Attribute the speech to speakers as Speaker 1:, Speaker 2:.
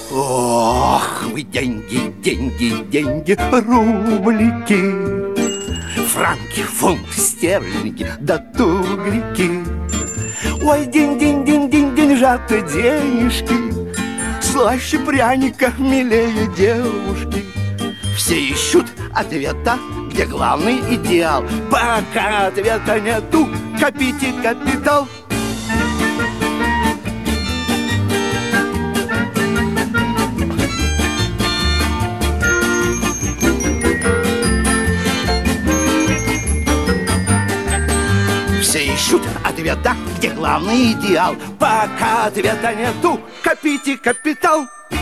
Speaker 1: Ох, вы деньги, деньги, деньги, рублики, франки, фунты, стерлинги, да тугрики. Ой, день-день-день-день, деньжата, денежки, слаще пряника, милее девушки. Все ищут ответа, где главный идеал. Пока ответа нету, копите капитал. Все ищут ответа, где главный идеал. Пока ответа нету, копите капитал.